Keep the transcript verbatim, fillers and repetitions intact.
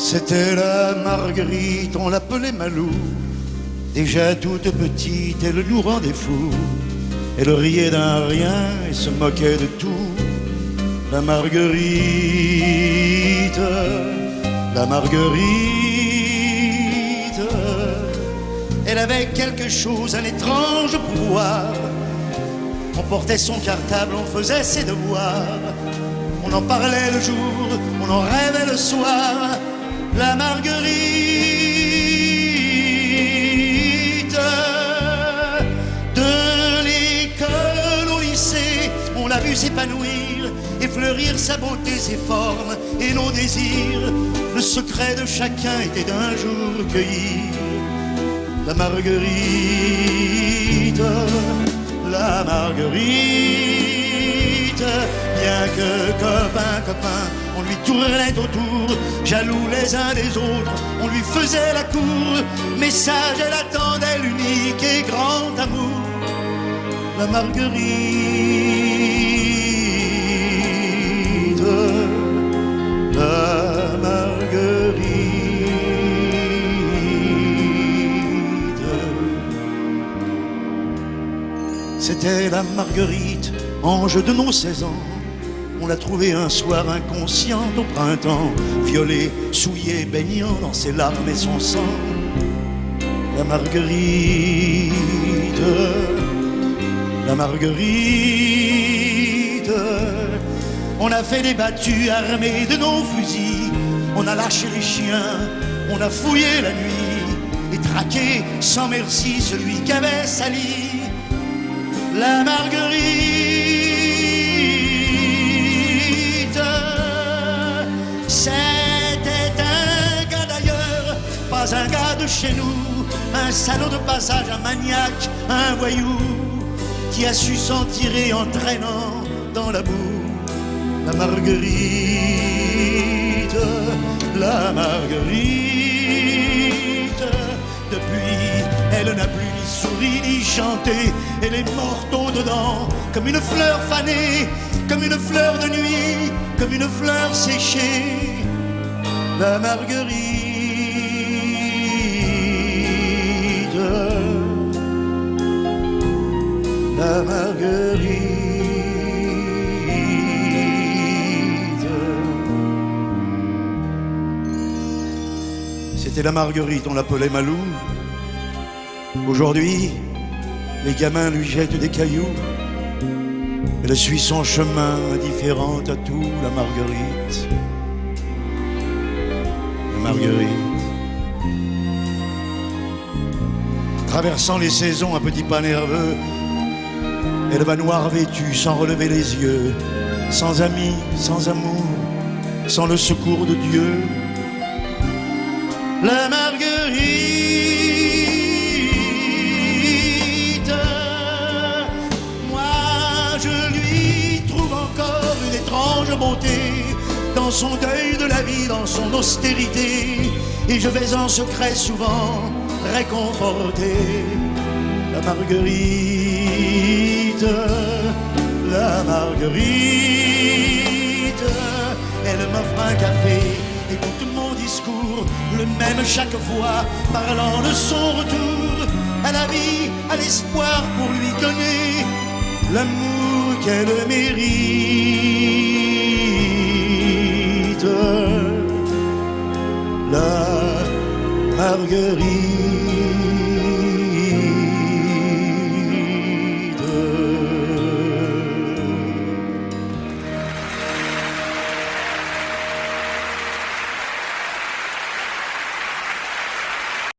C'était la Marguerite, on l'appelait Malou. Déjà toute petite, elle nous rendait fous. Elle riait d'un rien et se moquait de tout. La Marguerite, la Marguerite. Elle avait quelque chose, un étrange pouvoir. On portait son cartable, on faisait ses devoirs. On en parlait le jour, on en rêvait le soir. La Marguerite, de l'école au lycée, on l'a vue s'épanouir et fleurir sa beauté, ses formes et nos désirs. Le secret de chacun était d'un jour cueillir la Marguerite, la Marguerite. Bien que copain, copain, on lui tournait autour, jaloux les uns des autres, on lui faisait la cour. Mais sage, elle attendait l'unique et grand amour, la Marguerite, la Marguerite. C'était la Marguerite, ange de nos seize ans. On l'a trouvée un soir inconsciente au printemps, violée, souillée, baignant dans ses larmes et son sang. La Marguerite, la Marguerite. On a fait des battues armés de nos fusils. On a lâché les chiens, on a fouillé la nuit et traqué sans merci celui qui avait sali la Marguerite. C'était un gars d'ailleurs, pas un gars de chez nous, un salaud de passage, un maniaque, un voyou, qui a su s'en tirer en traînant dans la boue. La Marguerite, la Marguerite. Depuis, elle n'a plus ni souri ni chanté, elle est morte au-dedans, comme une fleur fanée, comme une fleur de nuit, comme une fleur séchée. La Marguerite, la Marguerite. C'était la Marguerite, on l'appelait Malou. Aujourd'hui, les gamins lui jettent des cailloux. Elle suit son chemin, indifférente à tout, la Marguerite. La Marguerite. Traversant les saisons, un petit pas nerveux, elle va noire vêtue, sans relever les yeux, sans amis, sans amour, sans le secours de Dieu. La Marguerite. Étrange beauté, dans son deuil de la vie, dans son austérité, et je vais en secret souvent réconforter la Marguerite, la Marguerite. Elle m'offre un café, écoute mon discours, le même chaque fois, parlant de son retour à la vie, à l'espoir, pour lui donner l'amour qu'elle mérite. La Marguerite.